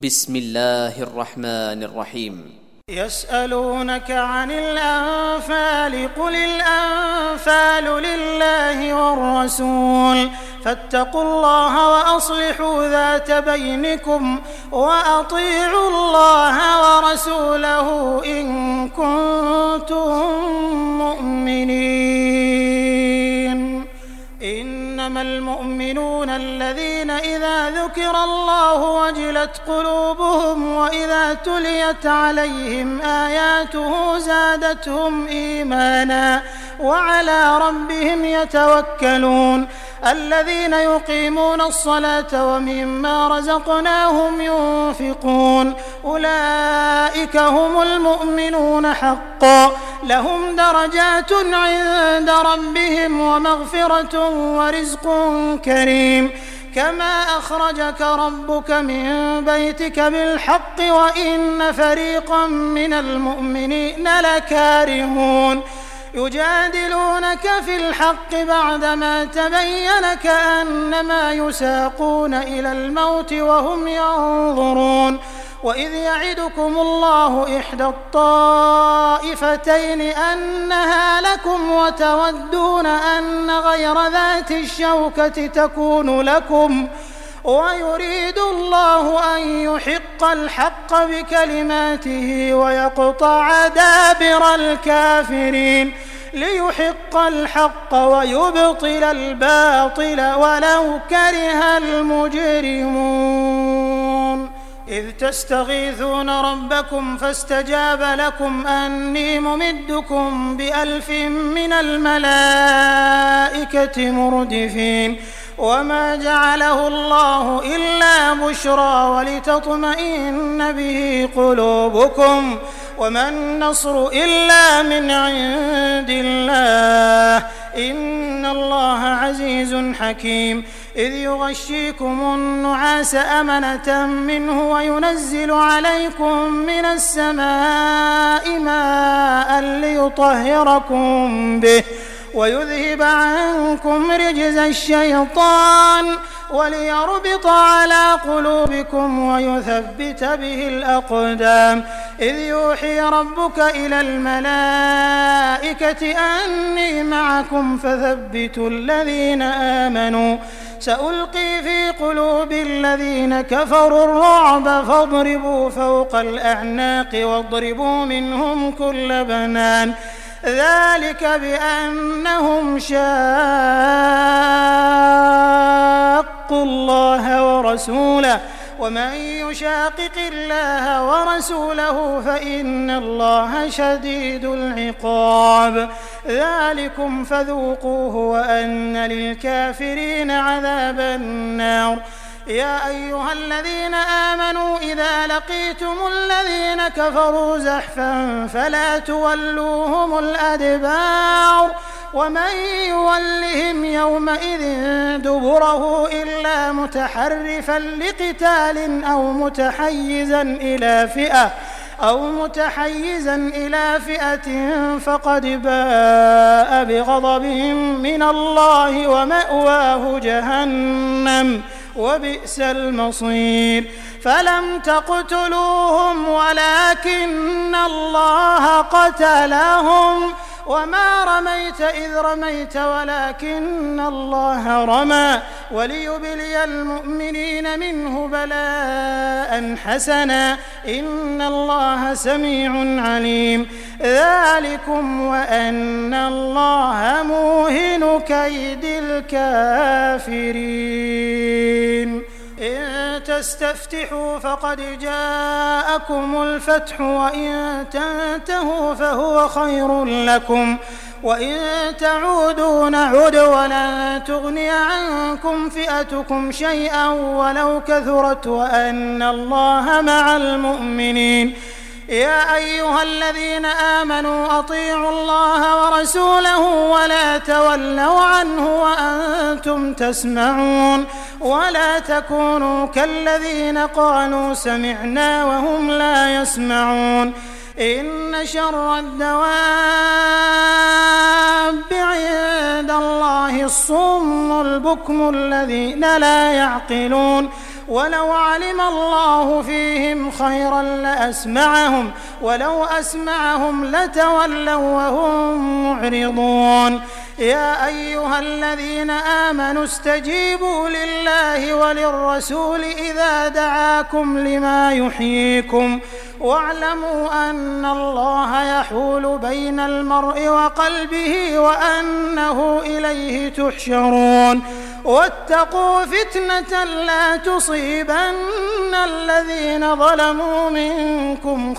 بسم الله الرحمن الرحيم. يسألونك عن الأنفال قل الأنفال لله والرسول فاتقوا الله وأصلحوا ذات بينكم وأطيعوا الله ورسوله إن كنتم مؤمنين. إنما المؤمنون الذين إذا ذكر الله وجلت قلوبهم وإذا تليت عليهم آياته زادتهم إيمانا وعلى ربهم يتوكلون. الذين يقيمون الصلاة ومما رزقناهم ينفقون أولئك هم المؤمنون حقا لهم درجات عند ربهم ومغفرة ورزق كريم. كما أخرجك ربك من بيتك بالحق وإن فريقا من المؤمنين لكارهون. يجادلونك في الحق بعدما تبين كأنما يساقون إلى الموت وهم ينظرون. وإذ يعدكم الله إحدى الطائفتين أنها لكم وتودون أن غير ذات الشوكة تكون لكم ويريد الله أن يحق الحق بكلماته ويقطع دابر الكافرين ليحق الحق ويبطل الباطل ولو كره المجرمون. إذ تستغيثون ربكم فاستجاب لكم أني ممدكم ب1000 من الملائكة مردفين. وما جعله الله إلا بشرى ولتطمئن به قلوبكم وما النصر إلا من عند الله إن الله عزيز حكيم. إذ يغشيكم النعاس أمنة منه وينزل عليكم من السماء ماء ليطهركم به ويذهب عنكم رجز الشيطان وليربط على قلوبكم ويثبت به الأقدام. إذ يوحي ربك إلى الملائكة أني معكم فثبتوا الذين آمنوا سألقي في قلوب الذين كفروا الرعب فاضربوا فوق الأعناق واضربوا منهم كل بنان. ذلك بأنهم شاقوا الله ورسوله ومن يشاقق الله ورسوله فإن الله شديد العقاب. ذلكم فذوقوه وأن للكافرين عذاب النار. يا أيها الذين آمنوا إذا لقيتم الذين كفروا زحفا فلا تولوهم الأدبار ومن يولهم يومئذ دبره إلا متحرفا لقتال أو متحيزا إلى فئة فقد باء بغضب من الله ومأواه جهنم وبئس المصير. فلم تقتلوهم ولكن الله قتلهم وما رميت إذ رميت ولكن الله رمى وليبلي المؤمنين منه بلاء حسنا إن الله سميع عليم. ذلكم وأن الله موهن كيد الكافرين. إن تستفتحوا فقد جاءكم الفتح وإن تنتهوا فهو خير لكم وإن تعودوا نعد ولن تغني عنكم فئتكم شيئا ولو كثرت وأن الله مع المؤمنين. يا أيها الذين آمنوا أطيعوا الله ورسوله ولا تولوا عنه وأنتم تسمعون ولا تكونوا كالذين قالوا سمعنا وهم لا يسمعون. إن شر الدواب عند الله الصم البكم الذين لا يعقلون ولو علم الله فيهم خيرا لأسمعهم ولو أسمعهم لتولوا وهم معرضون يا أيها الذين آمنوا استجيبوا لله وللرسول إذا دعاكم لما يحييكم واعلموا أن الله يحول بين المرء وقلبه وأنه إليه تحشرون واتقوا فتنة لا تصيبن الذين ظلموا منكم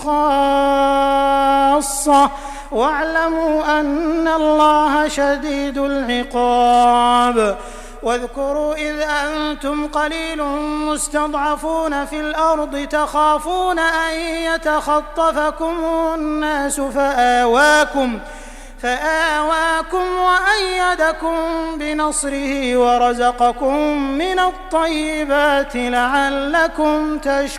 خاصة واعلموا أن الله شديد العقاب واذكروا إذ أنتم قليل مستضعفون في الأرض تخافون أن يتخطفكم الناس فآواكم وأيدكم بنصره ورزقكم من الطيبات لعلكم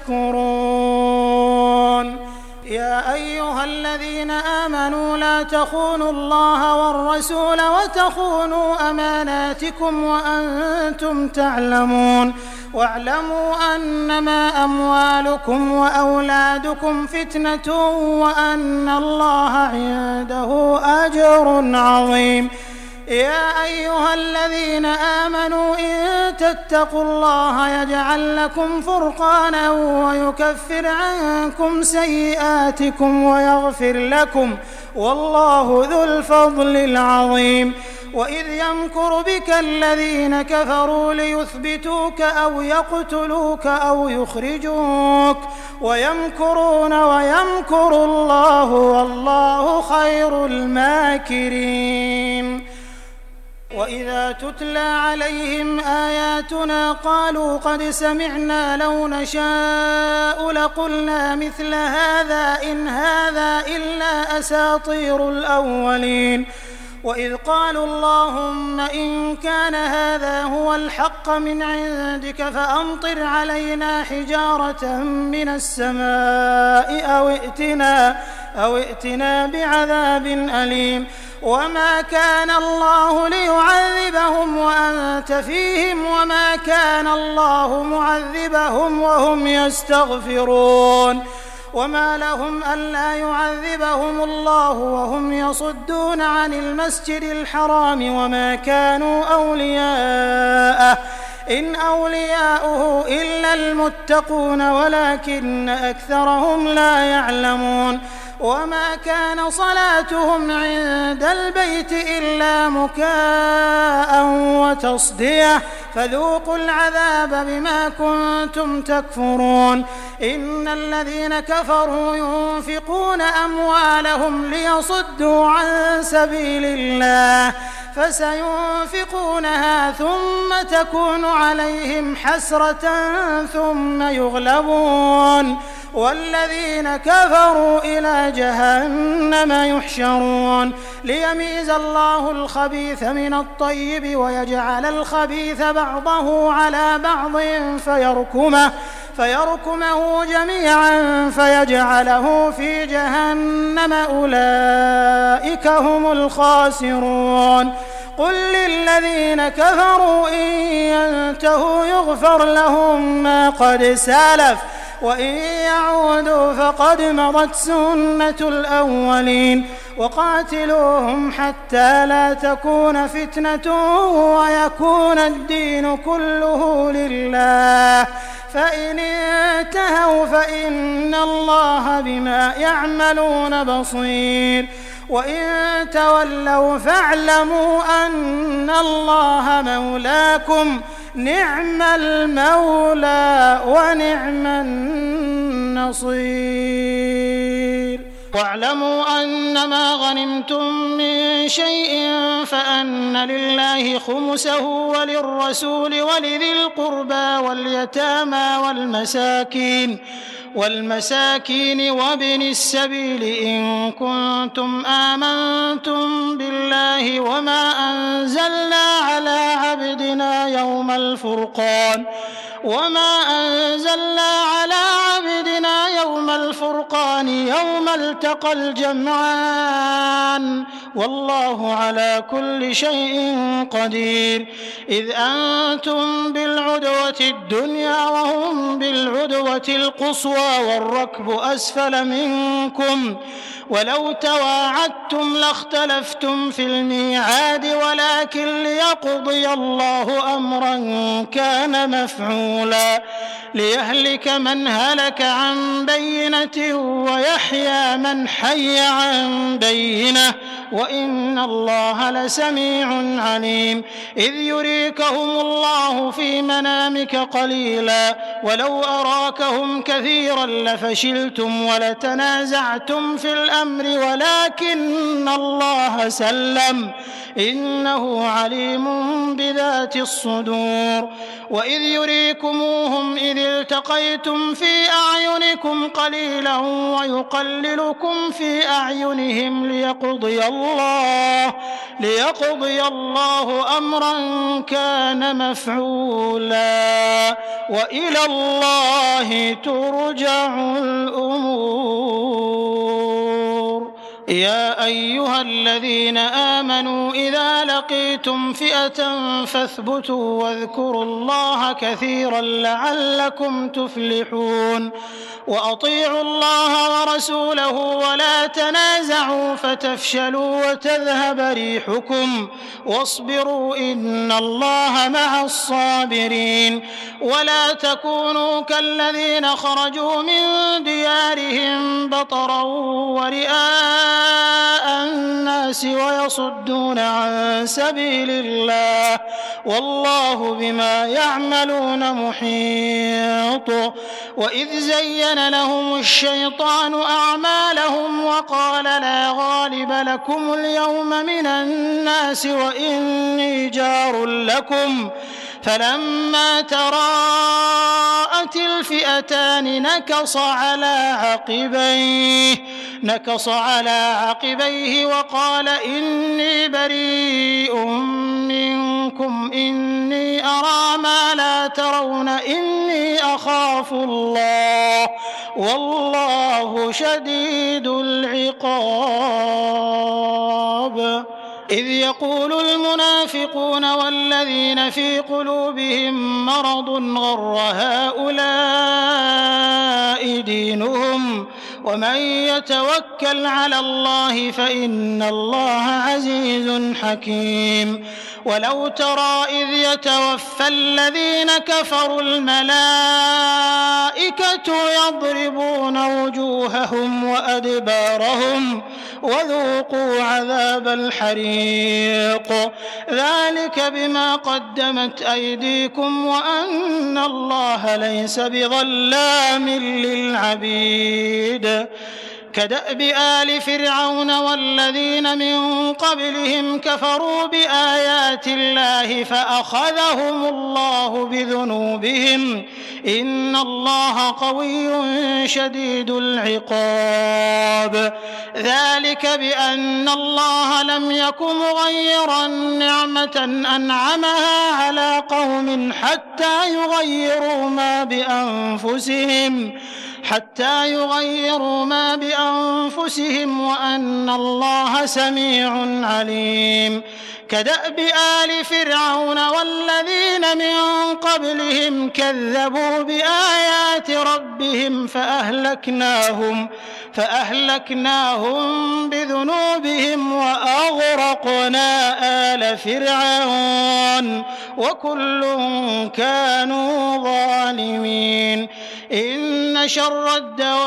تشكرون يا أيها الذين آمنوا لا تخونوا الله والرسول وتخونوا أماناتكم وأنتم تعلمون واعلموا أنما أموالكم وأولادكم فتنة وأن الله عنده أجر عظيم يا أيها الذين آمنوا إن تتقوا الله يجعل لكم فرقانا ويكفر عنكم سيئاتكم ويغفر لكم والله ذو الفضل العظيم وإذ يمكر بك الذين كفروا ليثبتوك أو يقتلوك أو يخرجوك ويمكرون ويمكر الله والله خير الماكرين وإذا تتلى عليهم آياتنا قالوا قد سمعنا لو نشاء لقلنا مثل هذا إن هذا إلا أساطير الأولين وإذ قالوا اللهم إن كان هذا هو الحق من عندك فأمطر علينا حجارة من السماء أو ائتنا بعذاب أليم وما كان الله ليعذبهم وأنت فيهم وما كان الله معذبهم وهم يستغفرون وما لهم ألا يعذبهم الله وهم يصدون عن المسجد الحرام وما كانوا أولياءه إن أولياؤه إلا المتقون ولكن أكثرهم لا يعلمون وما كان صلاتهم عند البيت إلا مكاء وتصدية فذوقوا العذاب بما كنتم تكفرون إن الذين كفروا ينفقون أموالهم ليصدوا عن سبيل الله فسينفقونها ثم تكون عليهم حسرة ثم يغلبون والذين كفروا إلى جهنم يحشرون ليميز الله الخبيث من الطيب ويجعل الخبيث بعضه على بعض فيركمه جميعا فيجعله في جهنم أولئك هم الخاسرون قل للذين كفروا إن ينتهوا يغفر لهم ما قد سلف وإن يعودوا فقد مضت سنة الأولين وقاتلوهم حتى لا تكون فتنة ويكون الدين كله لله فإن انتهوا فإن الله بما يعملون بصير وإن تولوا فاعلموا أن الله مولاكم نعم المولى ونعم النصير واعلموا أنما غنمتم من شيء فأن لله خمسه وللرسول ولذي القربى واليتامى والمساكين وابن السبيل إن كنتم آمنتم بالله وما أنزلنا على عبدنا يوم الفرقان الفرقان يوم التقى الجمعان والله على كل شيء قدير إذ أنتم بالعدوة الدنيا وهم بالعدوة القصوى والركب أسفل منكم ولو تواعدتم لاختلفتم في الميعاد ولكن ليقضي الله أمرا كان مفعولا ليهلك من هلك عن بينة ويحيى من حي عن بينة وإن الله لسميع عليم إذ يريكهم الله في منامك قليلا ولو أراكهم كثيرا لفشلتم ولتنازعتم في الأمر ولكن الله سلم إنه عليم بذات الصدور وإذ يريكموهم إذ التقيتم في أعينكم قليلا ويقللكم في أعينهم ليقضي الله أمرا كان مفعولا وإلى الله ترجع الأمور يا أيها الذين آمنوا إذا لقيتم فئة فاثبتوا واذكروا الله كثيرا لعلكم تفلحون وأطيعوا الله ورسوله ولا تنازعوا فتفشلوا وتذهب ريحكم واصبروا إن الله مع الصابرين ولا تكونوا كالذين خرجوا من ديارهم بطرا ورئاء الناس ويصدون عن سبيل الله والله بما يعملون محيط وإذ زين لهم الشيطان أعمالهم وقال لا غالب لكم اليوم من الناس وإني جار لكم فلما تراءت الفئتان نكص على عقبيه وقال إني بريء منكم إني أرى ما لا ترون إني أخاف الله والله شديد العقاب إذ يقول المنافقون والذين في قلوبهم مرض غر هؤلاء دينهم ومن يتوكل على الله فإن الله عزيز حكيم ولو ترى إذ يتوفى الذين كفروا الملائكة يضربون وجوههم وأدبارهم وذوقوا عذاب الحريق ذلك بما قدمت أيديكم وأن الله ليس بظلام للعبيد كدأب آل فرعون والذين من قبلهم كفروا بآيات الله فأخذهم الله بذنوبهم إن الله قوي شديد العقاب ذلك بأن الله لم يك مغيرا نعمة أنعمها على قوم حتى يغيروا ما بأنفسهم وأن الله سميع عليم كدأب آل فرعون والذين من قبلهم كذبوا بآيات ربهم فأهلكناهم بذنوبهم وأغرقنا آل فرعون وكل كانوا ظالمين إن شر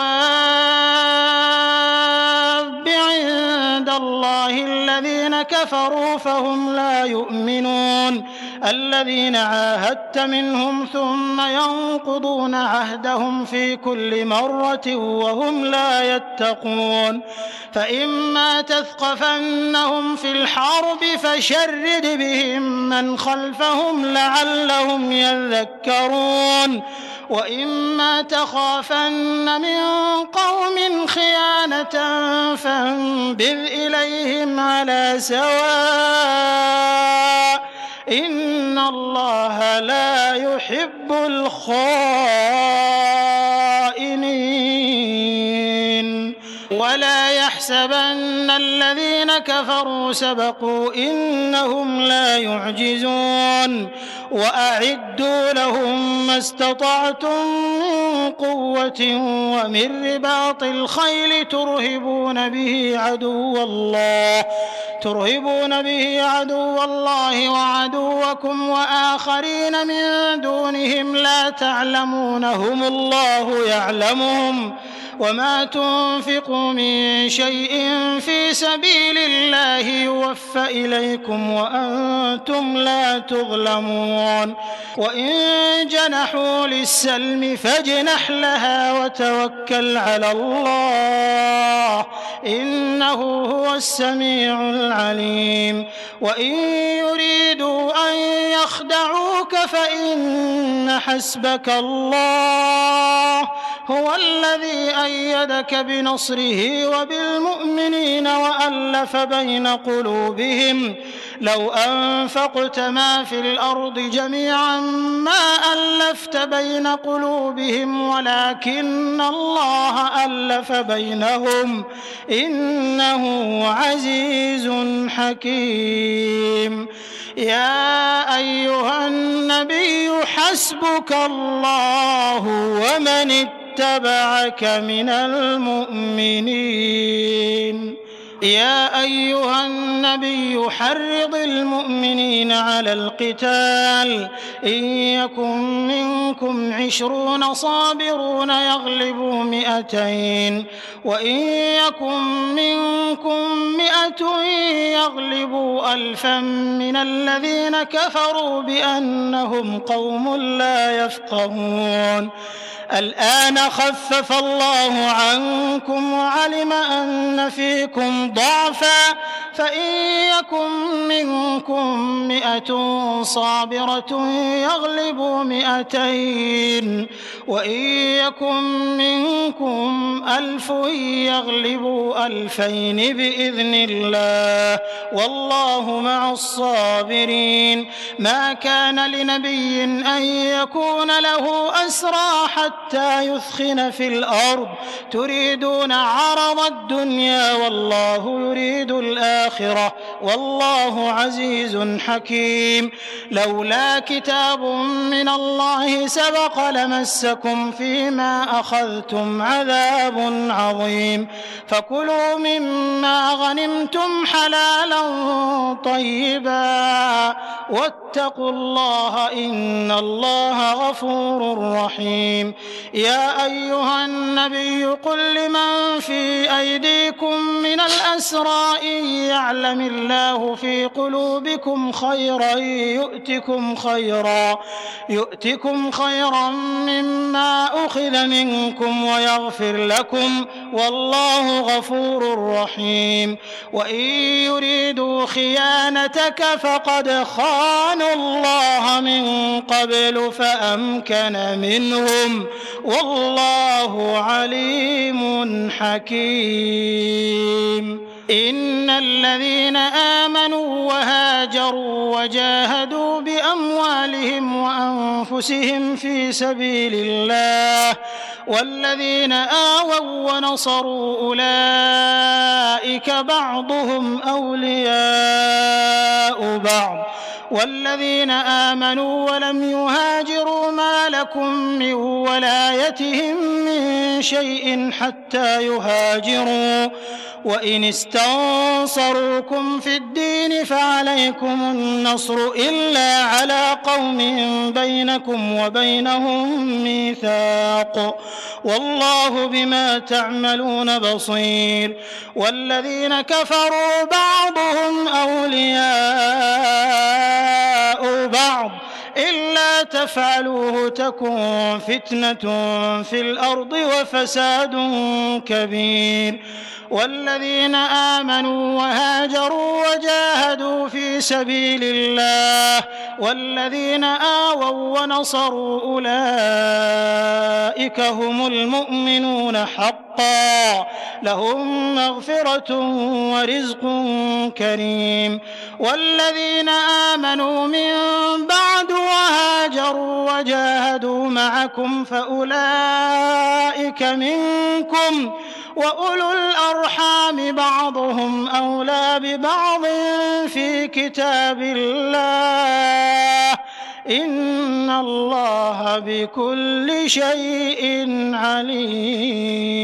الدواب عند الله الذين كفروا فهم لا يؤمنون الذين عاهدت منهم ثم ينقضون عهدهم في كل مرة وهم لا يتقون فإما تثقفنهم في الحرب فشرد بهم من خلفهم لعلهم يذكرون وإما تخافن من قوم خيانة فانبذ إليهم على سواء إن الله لا يحب الخائنين ولا يحسبن الذين كفروا سبقوا إنهم لا يعجزون وأعدوا لهم ما استطعتم من قوة ومن رباط الخيل ترهبون به عدو الله وعدوكم وآخرين من دونهم لا تعلمونهم الله يعلمهم وما تنفقوا من شيء في سبيل الله يوفى إليكم وأنتم لا تظلمون وإن جنحوا للسلم فاجنح لها وتوكل على الله إنه هو السميع العليم وإن يريدوا أن يخدعوك فإن حسبك الله هو الذي أيدك بنصره وبالمؤمنين وألف بين قلوبهم لو أنفقت ما في الأرض جميعا ما ألفت بين قلوبهم ولكن الله ألف بينهم إنه عزيز حكيم يا أيها النبي حسبك الله ومن اتبعك من المؤمنين يا أيها النبي حرض المؤمنين على القتال إن يكن منكم 20 صابرون يغلبوا 200 وإن يكن منكم 100 يغلبوا 1000 من الذين كفروا بأنهم قوم لا يفقهون الآن خفف الله عنكم وعلم أن فيكم ضعفا فإن يكن منكم 100 صابرة يغلبوا 200 وإن يكن منكم 1000 يغلبوا 2000 بإذن الله والله مع الصابرين ما كان لنبي أن يكون له أسرى حتى يثخن في الأرض تريدون عرض الدنيا والله يريد الآخرة والله عزيز حكيم لولا كتاب من الله سبق لمسكم فيما أخذتم عذاب عظيم فكلوا مما غنمتم حلالا طيبا واتقوا الله إن الله غفور رحيم يا أيها النبي قل لمن في أيديكم من الأسرى إن يعلم الله في قلوبكم خيرا يؤتكم خيرا مما أخذ منكم ويغفر لكم والله غفور رحيم وإن يريدوا خيانتك فقد خانوا الله من قبل فأمكن منهم والله عليم حكيم إن الذين آمنوا وهاجروا وجاهدوا بأموالهم وأنفسهم في سبيل الله والذين آووا ونصروا أولئك بعضهم أولياء بعض والذين آمنوا ولم يهاجروا ما لكم من ولايتهم من شيء حتى يهاجروا وإن استنصروكم في الدين فعليكم النصر إلا على قوم بينكم وبينهم ميثاق والله بما تعملون بصير والذين كفروا بعضهم أولياء بعض إلا تفعلوه تكن فتنة في الأرض وفساد كبير والذين آمنوا وهاجروا وجاهدوا في سبيل الله والذين آووا ونصروا أولئك هم المؤمنون حقا لهم مغفرة ورزق كريم والذين آمنوا من بعد وهاجروا وجاهدوا معكم فأولئك منكم وأولو الأرحام بعضهم أولى ببعض في كتاب الله إن الله بكل شيء عليم.